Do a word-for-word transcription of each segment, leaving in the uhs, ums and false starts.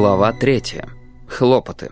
Глава третья. Хлопоты.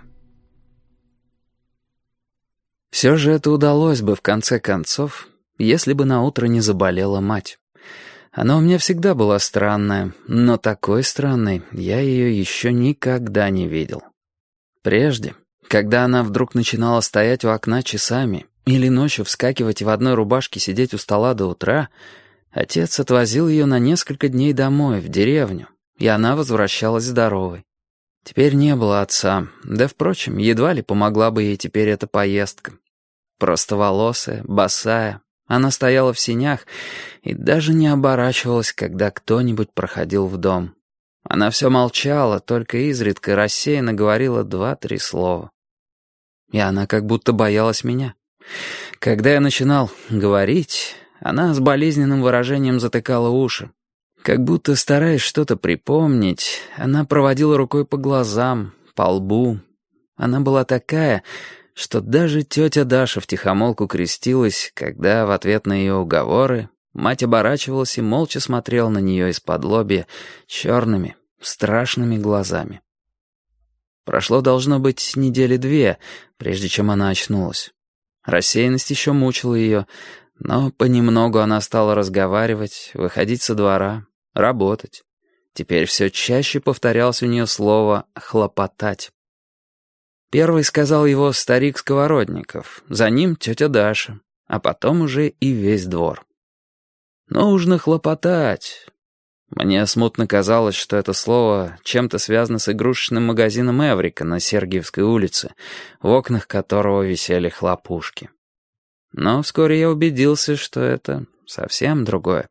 Все же это удалось бы в конце концов, если бы наутро не заболела мать. Она у меня всегда была странная, но такой странной я ее еще никогда не видел. Прежде, когда она вдруг начинала стоять у окна часами или ночью вскакивать и в одной рубашке сидеть у стола до утра, отец отвозил ее на несколько дней домой, в деревню, и она возвращалась здоровой. Теперь не было отца, да, впрочем, едва ли помогла бы ей теперь эта поездка. Простоволосая, босая, она стояла в сенях и даже не оборачивалась, когда кто-нибудь проходил в дом. Она все молчала, только изредка рассеянно говорила два-три слова. И она как будто боялась меня. Когда я начинал говорить, она с болезненным выражением затыкала уши. Как будто, стараясь что-то припомнить, она проводила рукой по глазам, по лбу. Она была такая, что даже тетя Даша втихомолку крестилась, когда в ответ на ее уговоры мать оборачивалась и молча смотрела на нее из-под лобья черными, страшными глазами. Прошло, должно быть, недели две, прежде чем она очнулась. Рассеянность еще мучила ее, но понемногу она стала разговаривать, выходить со двора, работать. Теперь все чаще повторялось у нее слово «хлопотать». Первый сказал его старик Сковородников, за ним тетя Даша, а потом уже и весь двор. «Нужно хлопотать». Мне смутно казалось, что это слово чем-то связано с игрушечным магазином «Эврика» на Сергиевской улице, в окнах которого висели хлопушки. Но вскоре я убедился, что это совсем другое.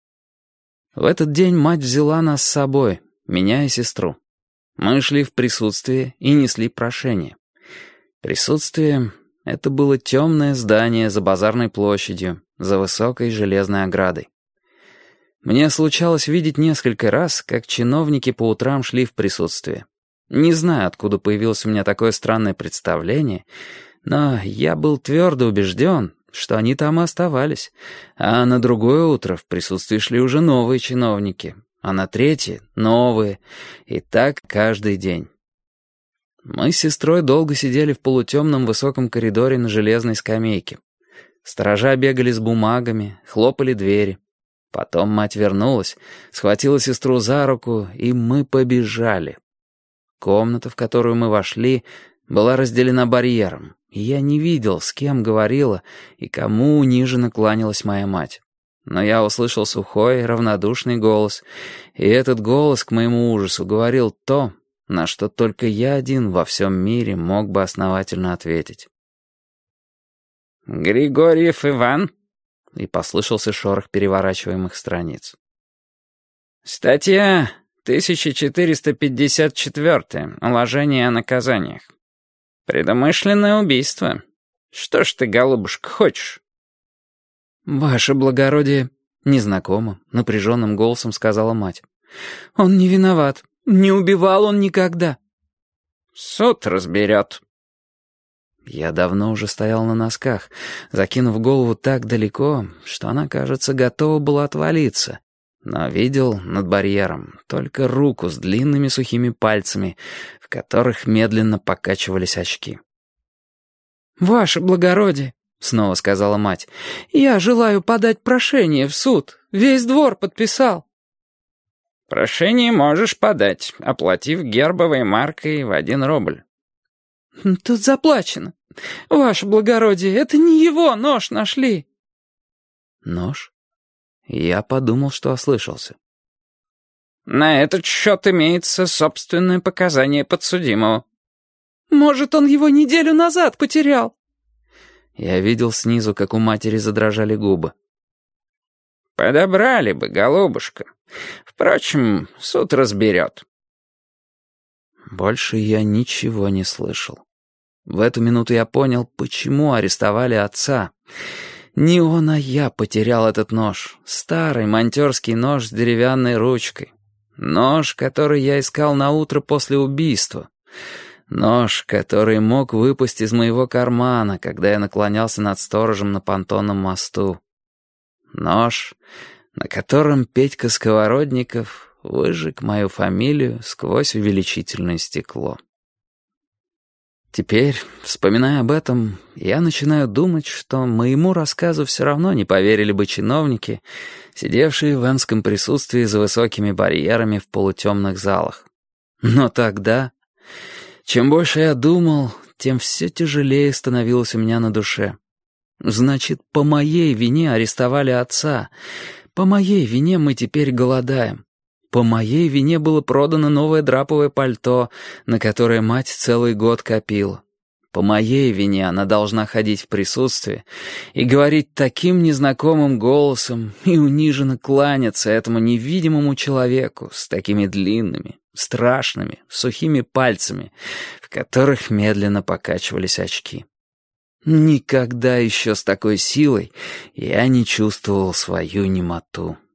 В этот день мать взяла нас с собой, меня и сестру. Мы шли в присутствие и несли прошение. Присутствие — это было темное здание за базарной площадью, за высокой железной оградой. Мне случалось видеть несколько раз, как чиновники по утрам шли в присутствие. Не знаю, откуда появилось у меня такое странное представление, но я был твердо убежден, что они там и оставались, а на другое утро в присутствии шли уже новые чиновники, а на третье — новые, и так каждый день. Мы с сестрой долго сидели в полутемном высоком коридоре на железной скамейке. Сторожа бегали с бумагами, хлопали двери. Потом мать вернулась, схватила сестру за руку, и мы побежали. Комната, в которую мы вошли, была разделена барьером, и я не видел, с кем говорила и кому униженно кланялась моя мать. Но я услышал сухой, равнодушный голос, и этот голос, к моему ужасу, говорил то, на что только я один во всем мире мог бы основательно ответить. «Григорьев Иван?» — и послышался шорох переворачиваемых страниц. «Статья тысяча четыреста пятьдесят четыре. Уложение о наказаниях. Предумышленное убийство. Что ж ты, голубушка, хочешь?» «Ваше благородие», — незнакомо, напряженным голосом сказала мать. «Он не виноват. Не убивал он никогда». «Суд разберет». Я давно уже стоял на носках, закинув голову так далеко, что она, кажется, готова была отвалиться, но видел над барьером только руку с длинными сухими пальцами, в которых медленно покачивались очки. «Ваше благородие», — снова сказала мать, — «я желаю подать прошение в суд. Весь двор подписал». «Прошение можешь подать, оплатив гербовой маркой в один рубль». «Тут заплачено. Ваше благородие, это не его нож нашли». «Нож?» Я подумал, что ослышался. «На этот счет имеется собственное показание подсудимого». «Может, он его неделю назад потерял?» Я видел снизу, как у матери задрожали губы. «Подобрали бы, голубушка. Впрочем, суд разберет». Больше я ничего не слышал. В эту минуту я понял, почему арестовали отца. Не он, а я потерял этот нож. Старый монтёрский нож с деревянной ручкой. Нож, который я искал на утро после убийства. Нож, который мог выпасть из моего кармана, когда я наклонялся над сторожем на понтонном мосту. Нож, на котором Петька Сковородников выжег мою фамилию сквозь увеличительное стекло. Теперь, вспоминая об этом, я начинаю думать, что моему рассказу все равно не поверили бы чиновники, сидевшие в энском присутствии за высокими барьерами в полутемных залах. Но тогда, чем больше я думал, тем все тяжелее становилось у меня на душе. Значит, по моей вине арестовали отца, по моей вине мы теперь голодаем. По моей вине было продано новое драповое пальто, на которое мать целый год копила. По моей вине она должна ходить в присутствии и говорить таким незнакомым голосом и униженно кланяться этому невидимому человеку с такими длинными, страшными, сухими пальцами, в которых медленно покачивались очки. Никогда еще с такой силой я не чувствовал свою немоту.